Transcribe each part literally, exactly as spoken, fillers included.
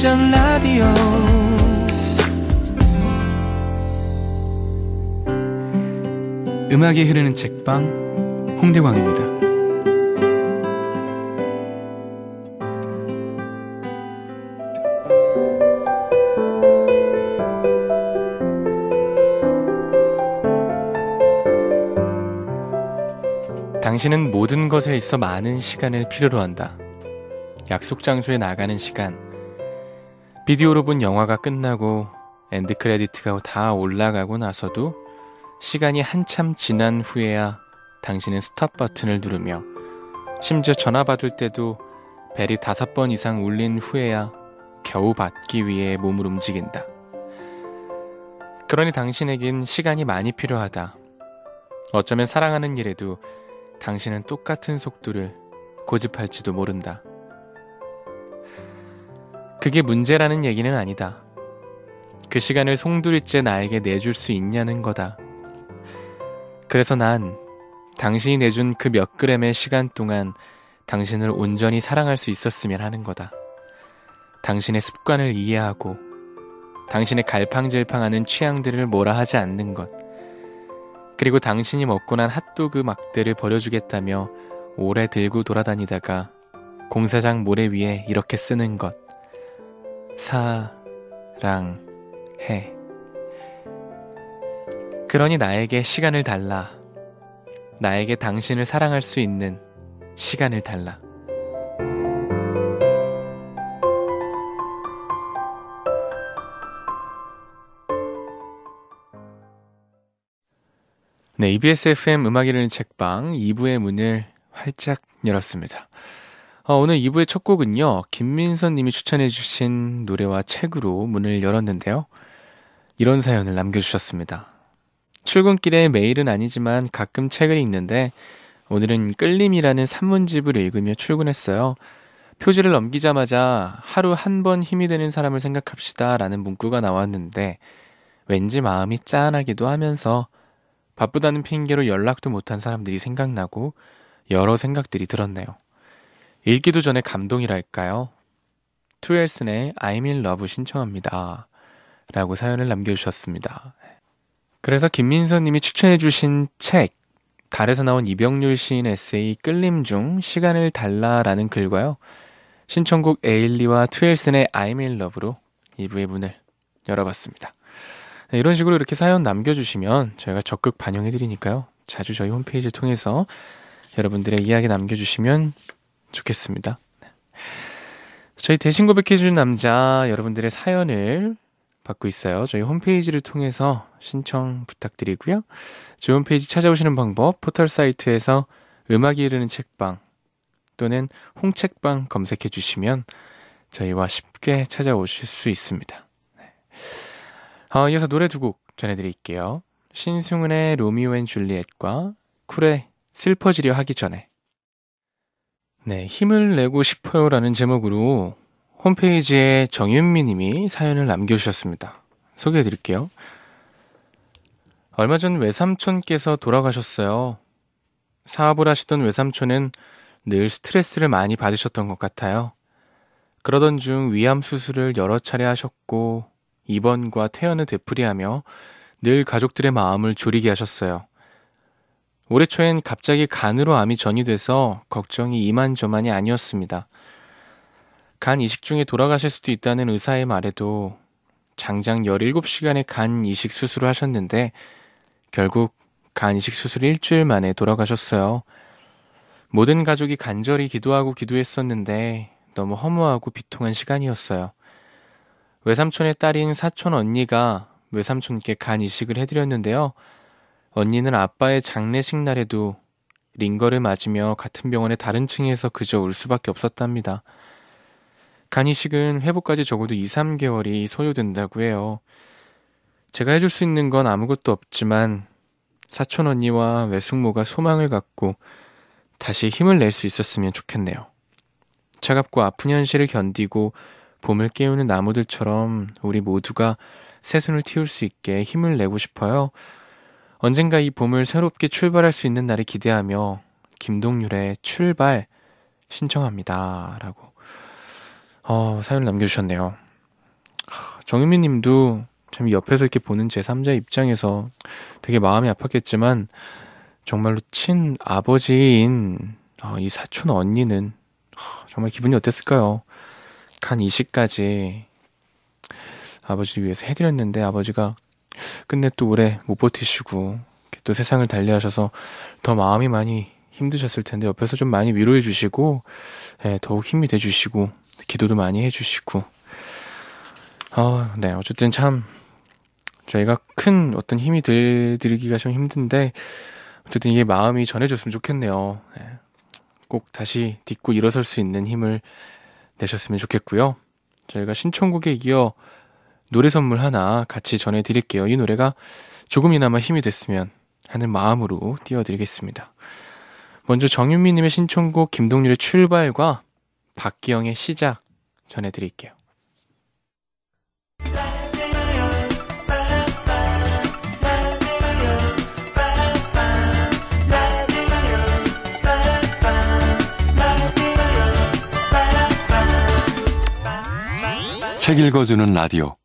전 라디오 음악이 흐르는 책방 홍대광입니다. 당신은 모든 것에 있어 많은 시간을 필요로 한다. 약속 장소에 나가는 시간, 비디오로 본 영화가 끝나고 엔드 크레디트가 다 올라가고 나서도 시간이 한참 지난 후에야 당신은 스톱 버튼을 누르며, 심지어 전화 받을 때도 벨이 다섯 번 이상 울린 후에야 겨우 받기 위해 몸을 움직인다. 그러니 당신에겐 시간이 많이 필요하다. 어쩌면 사랑하는 일에도 당신은 똑같은 속도를 고집할지도 모른다. 그게 문제라는 얘기는 아니다. 그 시간을 송두리째 나에게 내줄 수 있냐는 거다. 그래서 난 당신이 내준 그 몇 그램의 시간 동안 당신을 온전히 사랑할 수 있었으면 하는 거다. 당신의 습관을 이해하고 당신의 갈팡질팡하는 취향들을 뭐라 하지 않는 것, 그리고 당신이 먹고 난 핫도그 막대를 버려주겠다며 오래 들고 돌아다니다가 공사장 모래 위에 이렇게 쓰는 것. 사랑해. 그러니 나에게 시간을 달라. 나에게 당신을 사랑할 수 있는 시간을 달라. 네, 이비에스 에프엠 음악이 흐르는 책방 이 부의 문을 활짝 열었습니다. 어, 오늘 이 부의 첫 곡은요, 김민선 님이 추천해주신 노래와 책으로 문을 열었는데요. 이런 사연을 남겨주셨습니다. 출근길에 매일은 아니지만 가끔 책을 읽는데 오늘은 끌림이라는 산문집을 읽으며 출근했어요. 표지를 넘기자마자 하루 한 번 힘이 되는 사람을 생각합시다 라는 문구가 나왔는데 왠지 마음이 짠하기도 하면서 바쁘다는 핑계로 연락도 못한 사람들이 생각나고 여러 생각들이 들었네요. 읽기도 전에 감동이랄까요? 투엘슨의 I'm in love 신청합니다 라고 사연을 남겨주셨습니다. 그래서 김민선 님이 추천해주신 책, 달에서 나온 이병률 시인 에세이 끌림 중 시간을 달라라는 글과요, 신청곡 에일리와 투엘슨의 I'm in love로 이 부의 문을 열어봤습니다. 네, 이런 식으로 이렇게 사연 남겨주시면 저희가 적극 반영해드리니까요, 자주 저희 홈페이지를 통해서 여러분들의 이야기 남겨주시면 좋겠습니다. 저희 대신 고백해주는 남자, 여러분들의 사연을 받고 있어요. 저희 홈페이지를 통해서 신청 부탁드리고요. 저희 홈페이지 찾아오시는 방법, 포털 사이트에서 음악이 흐르는 책방 또는 홍책방 검색해 주시면 저희와 쉽게 찾아오실 수 있습니다. 어, 이어서 노래 두 곡 전해드릴게요. 신승훈의 로미오 앤 줄리엣과 쿨의 슬퍼지려 하기 전에. 네, 힘을 내고 싶어요 라는 제목으로 홈페이지에 정윤미 님이 사연을 남겨주셨습니다. 소개해드릴게요. 얼마 전 외삼촌께서 돌아가셨어요. 사업을 하시던 외삼촌은 늘 스트레스를 많이 받으셨던 것 같아요. 그러던 중 위암 수술을 여러 차례 하셨고 입원과 퇴원을 되풀이하며 늘 가족들의 마음을 졸이게 하셨어요. 올해 초엔 갑자기 간으로 암이 전이돼서 걱정이 이만저만이 아니었습니다. 간 이식 중에 돌아가실 수도 있다는 의사의 말에도 장장 열일곱 시간의 간 이식 수술을 하셨는데 결국 간 이식 수술 일주일 만에 돌아가셨어요. 모든 가족이 간절히 기도하고 기도했었는데 너무 허무하고 비통한 시간이었어요. 외삼촌의 딸인 사촌 언니가 외삼촌께 간 이식을 해드렸는데요. 언니는 아빠의 장례식 날에도 링거를 맞으며 같은 병원의 다른 층에서 그저 울 수밖에 없었답니다. 간 이식은 회복까지 적어도 이, 삼 개월이 소요된다고 해요. 제가 해줄 수 있는 건 아무것도 없지만 사촌 언니와 외숙모가 소망을 갖고 다시 힘을 낼 수 있었으면 좋겠네요. 차갑고 아픈 현실을 견디고 봄을 깨우는 나무들처럼 우리 모두가 새순을 틔울 수 있게 힘을 내고 싶어요. 언젠가 이 봄을 새롭게 출발할 수 있는 날을 기대하며 김동률의 출발 신청합니다 라고 어, 사연을 남겨주셨네요. 정유미 님도 참 옆에서 이렇게 보는 제삼자 입장에서 되게 마음이 아팠겠지만 정말로 친아버지인 어, 이 사촌 언니는 어, 정말 기분이 어땠을까요? 간 이식까지 아버지를 위해서 해드렸는데 아버지가 끝내 또 오래 못 버티시고 또 세상을 달리하셔서 더 마음이 많이 힘드셨을 텐데 옆에서 좀 많이 위로해 주시고 예, 더욱 힘이 돼 주시고 기도도 많이 해 주시고 어, 네 어쨌든 참 저희가 큰 어떤 힘이 되드리기가 좀 힘든데 어쨌든 이게 마음이 전해졌으면 좋겠네요. 예, 꼭 다시 딛고 일어설 수 있는 힘을 내셨으면 좋겠고요. 저희가 신청곡에 이어 노래 선물 하나 같이 전해드릴게요. 이 노래가 조금이나마 힘이 됐으면 하는 마음으로 띄워드리겠습니다. 먼저 정윤미님의 신청곡 김동률의 출발과 박기영의 시작 전해드릴게요. 책 읽어주는 라디오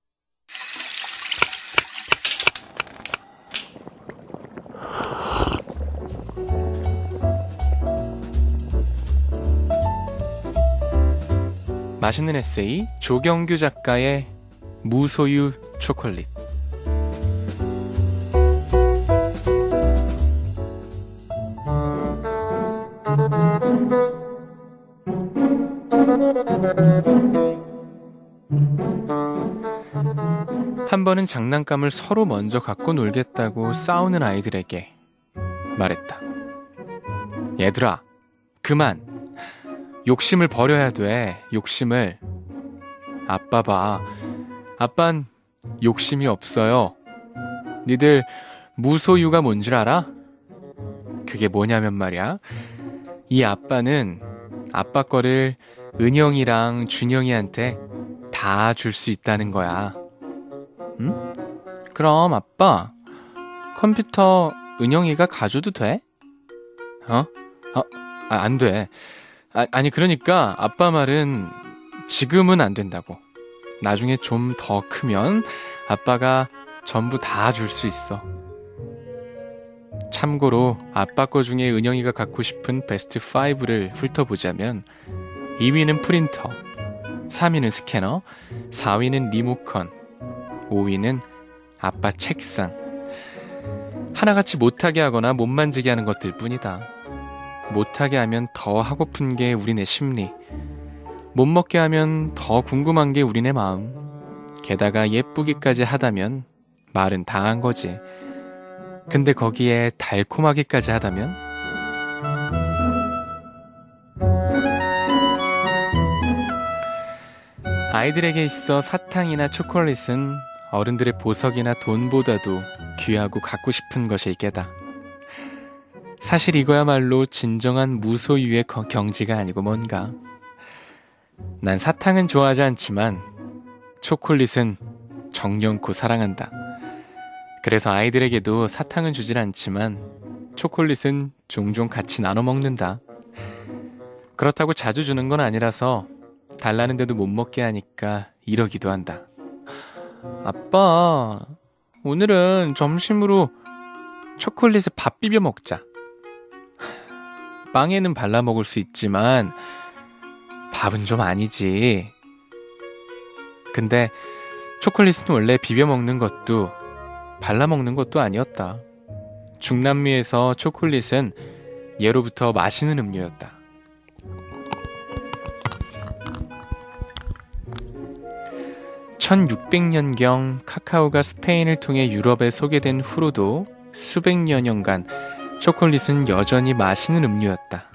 맛있는 에세이 조경규 작가의 무소유 초콜릿. 한 번은 장난감을 서로 먼저 갖고 놀겠다고 싸우는 아이들에게 말했다. 얘들아, 그만! 욕심을 버려야 돼, 욕심을. 아빠 봐. 아빤 욕심이 없어요. 니들 무소유가 뭔 줄 알아? 그게 뭐냐면 말이야. 이 아빠는 아빠 거를 은영이랑 준영이한테 다 줄 수 있다는 거야. 응? 그럼 아빠, 컴퓨터 은영이가 가져도 돼? 어? 어? 아, 안 돼. 아, 아니 그러니까 아빠 말은 지금은 안 된다고. 나중에 좀 더 크면 아빠가 전부 다 줄 수 있어. 참고로 아빠 거 중에 은영이가 갖고 싶은 베스트 오를 훑어보자면 이 위는 프린터, 삼 위는 스캐너, 사 위는 리모컨, 오 위는 아빠 책상. 하나같이 못하게 하거나 못 만지게 하는 것들 뿐이다. 못하게 하면 더 하고픈 게 우리네 심리, 못 먹게 하면 더 궁금한 게 우리네 마음, 게다가 예쁘기까지 하다면 말은 다 한 거지. 근데 거기에 달콤하기까지 하다면? 아이들에게 있어 사탕이나 초콜릿은 어른들의 보석이나 돈보다도 귀하고 갖고 싶은 것일 게다. 사실 이거야말로 진정한 무소유의 경지가 아니고 뭔가. 난 사탕은 좋아하지 않지만 초콜릿은 정령코 사랑한다. 그래서 아이들에게도 사탕은 주질 않지만 초콜릿은 종종 같이 나눠 먹는다. 그렇다고 자주 주는 건 아니라서 달라는데도 못 먹게 하니까 이러기도 한다. 아빠, 오늘은 점심으로 초콜릿에 밥 비벼 먹자. 빵에는 발라 먹을 수 있지만 밥은 좀 아니지. 근데 초콜릿은 원래 비벼 먹는 것도 발라 먹는 것도 아니었다. 중남미에서 초콜릿은 예로부터 마시는 음료였다. 천육백 년경 카카오가 스페인을 통해 유럽에 소개된 후로도 수백 년여간 초콜릿은 여전히 마시는 음료였다.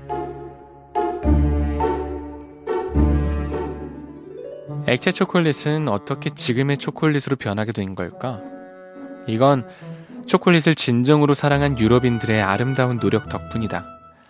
액체 초콜릿은 어떻게 지금의 초콜릿으로 변하게 된 걸까? 이건 초콜릿을 진정으로 사랑한 유럽인들의 아름다운 노력 덕분이다.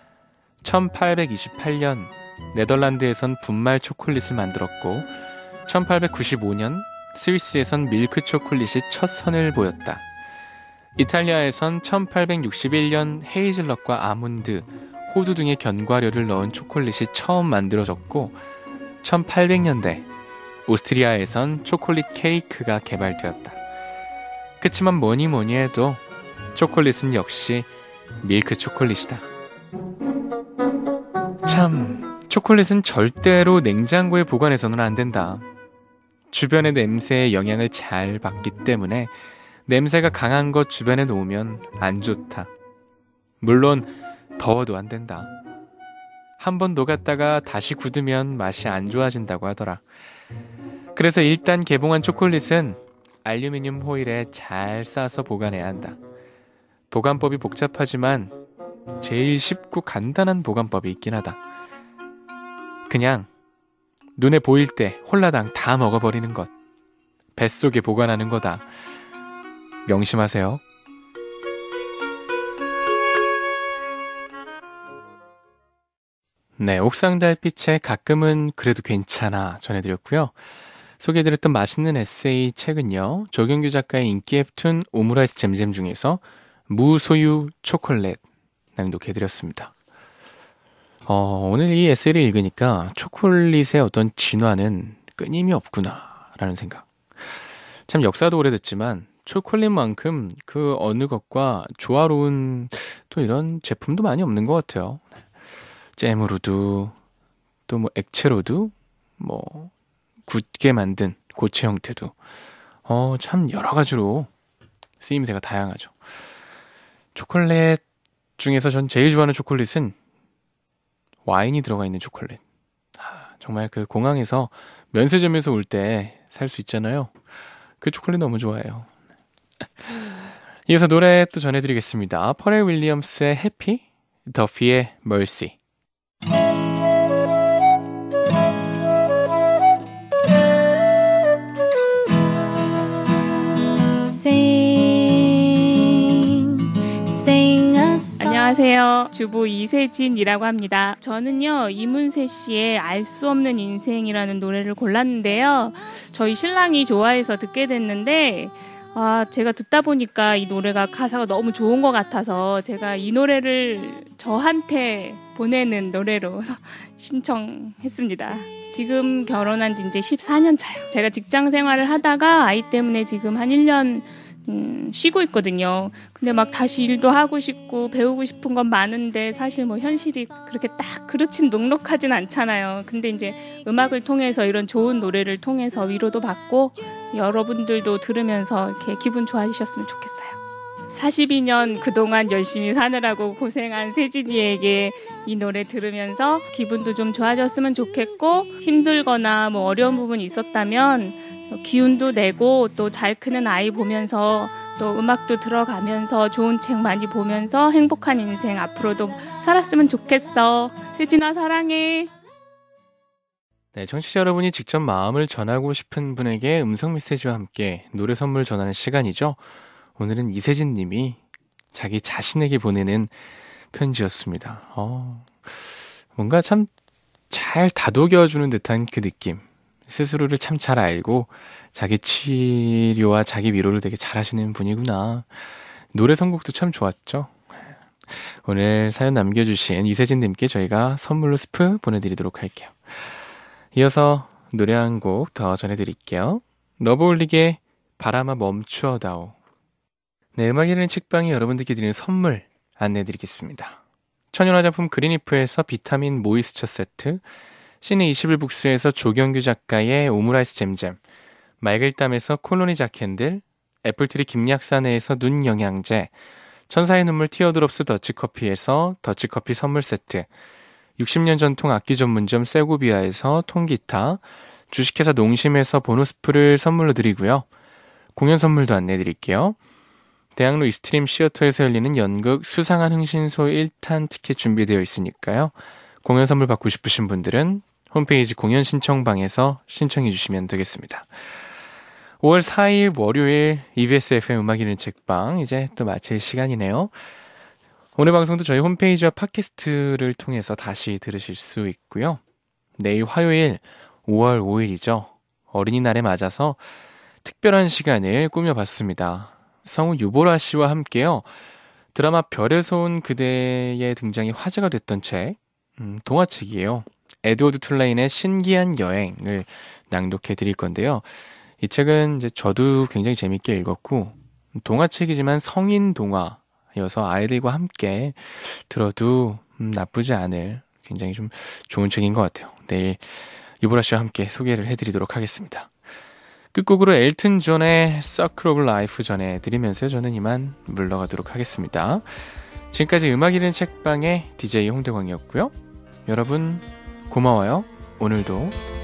천팔백이십팔 년 네덜란드에선 분말 초콜릿을 만들었고 천팔백구십오 년 스위스에선 밀크 초콜릿이 첫 선을 보였다. 이탈리아에선 천팔백육십일 년 헤이즐넛과 아몬드, 호두 등의 견과류를 넣은 초콜릿이 처음 만들어졌고 천팔백 년대 오스트리아에선 초콜릿 케이크가 개발되었다. 그치만 뭐니 뭐니 해도 초콜릿은 역시 밀크 초콜릿이다. 참, 초콜릿은 절대로 냉장고에 보관해서는 안 된다. 주변의 냄새의 영향을 잘 받기 때문에 냄새가 강한 것 주변에 놓으면 안 좋다. 물론 더워도 안 된다. 한번 녹았다가 다시 굳으면 맛이 안 좋아진다고 하더라. 그래서 일단 개봉한 초콜릿은 알루미늄 호일에 잘 싸서 보관해야 한다. 보관법이 복잡하지만 제일 쉽고 간단한 보관법이 있긴 하다. 그냥 눈에 보일 때 홀라당 다 먹어버리는 것. 뱃속에 보관하는 거다. 명심하세요. 네, 옥상 달빛에 가끔은 그래도 괜찮아 전해드렸고요. 소개해드렸던 맛있는 에세이 책은요, 조경규 작가의 인기 웹툰 오므라이스 잼잼 중에서 무소유 초콜릿 낭독해드렸습니다. 어, 오늘 이 에세이를 읽으니까 초콜릿의 어떤 진화는 끊임이 없구나 라는 생각. 참 역사도 오래됐지만 초콜릿만큼 그 어느 것과 조화로운 또 이런 제품도 많이 없는 것 같아요. 잼으로도 또 뭐 액체로도 뭐 굳게 만든 고체 형태도 어, 참 여러 가지로 쓰임새가 다양하죠. 초콜릿 중에서 전 제일 좋아하는 초콜릿은 와인이 들어가 있는 초콜릿. 아, 정말 그 공항에서 면세점에서 올 때 살 수 있잖아요. 그 초콜릿 너무 좋아해요. 이어서 노래 또 전해드리겠습니다. 퍼렐 윌리엄스의 해피, 더피의 멀시. 안녕하세요. 주부 이세진이라고 합니다. 저는요, 이문세 씨의 알 수 없는 인생이라는 노래를 골랐는데요. 저희 신랑이 좋아해서 듣게 됐는데 아, 제가 듣다 보니까 이 노래가 가사가 너무 좋은 것 같아서 제가 이 노래를 저한테 보내는 노래로 신청했습니다. 지금 결혼한 지 이제 십사 년 차요. 제가 직장 생활을 하다가 아이 때문에 지금 한 일 년 음, 쉬고 있거든요. 근데 막 다시 일도 하고 싶고 배우고 싶은 건 많은데 사실 뭐 현실이 그렇게 딱 그렇진 녹록하진 않잖아요. 근데 이제 음악을 통해서 이런 좋은 노래를 통해서 위로도 받고 여러분들도 들으면서 이렇게 기분 좋아지셨으면 좋겠어요. 사십이 년 그동안 열심히 사느라고 고생한 세진이에게 이 노래 들으면서 기분도 좀 좋아졌으면 좋겠고, 힘들거나 뭐 어려운 부분이 있었다면 기운도 내고 또 잘 크는 아이 보면서 또 음악도 들어가면서 좋은 책 많이 보면서 행복한 인생 앞으로도 살았으면 좋겠어. 세진아 사랑해. 네, 청취자 여러분이 직접 마음을 전하고 싶은 분에게 음성 메시지와 함께 노래 선물 전하는 시간이죠. 오늘은 이세진 님이 자기 자신에게 보내는 편지였습니다. 어, 뭔가 참 잘 다독여주는 듯한 그 느낌. 스스로를 참 잘 알고 자기 치료와 자기 위로를 되게 잘하시는 분이구나. 노래 선곡도 참 좋았죠. 오늘 사연 남겨주신 이세진님께 저희가 선물로 스프 보내드리도록 할게요. 이어서 노래 한 곡 더 전해드릴게요. 러브홀릭의 바람아 멈추어다오. 네, 음악이라는 책방이 여러분들께 드리는 선물 안내해드리겠습니다. 천연화장품 그린이프에서 비타민 모이스처 세트, 시내 이십일 북스에서 조경규 작가의 오므라이스 잼잼, 말글담에서 콜로니 자캔들, 애플트리 김약사내에서 눈 영양제, 천사의 눈물 티어드롭스 더치커피에서 더치커피 선물 세트, 육십 년 전통 악기 전문점 세고비아에서 통기타, 주식회사 농심에서 보너스프를 선물로 드리고요. 공연 선물도 안내해드릴게요. 대학로 이스트림 시어터에서 열리는 연극 수상한 흥신소 일 탄 티켓 준비되어 있으니까요. 공연 선물 받고 싶으신 분들은 홈페이지 공연 신청방에서 신청해 주시면 되겠습니다. 오월 사일 월요일 이비에스 에프엠 음악 읽는 책방 이제 또 마칠 시간이네요. 오늘 방송도 저희 홈페이지와 팟캐스트를 통해서 다시 들으실 수 있고요. 내일 화요일 오월 오일이죠. 어린이날에 맞아서 특별한 시간을 꾸며봤습니다. 성우 유보라 씨와 함께요. 드라마 별에서 온 그대의 등장이 화제가 됐던 책, 음, 동화책이에요. 에드워드 툴레인의 신기한 여행을 낭독해 드릴 건데요. 이 책은 이제 저도 굉장히 재밌게 읽었고, 동화책이지만 성인 동화여서 아이들과 함께 들어도 음, 나쁘지 않을 굉장히 좀 좋은 책인 것 같아요. 내일 유보라 씨와 함께 소개를 해드리도록 하겠습니다. 끝곡으로 엘튼 존의 Circle of Life 전해드리면서 저는 이만 물러가도록 하겠습니다. 지금까지 음악 읽는 책방의 디제이 홍대광이었고요. 여러분 고마워요. 오늘도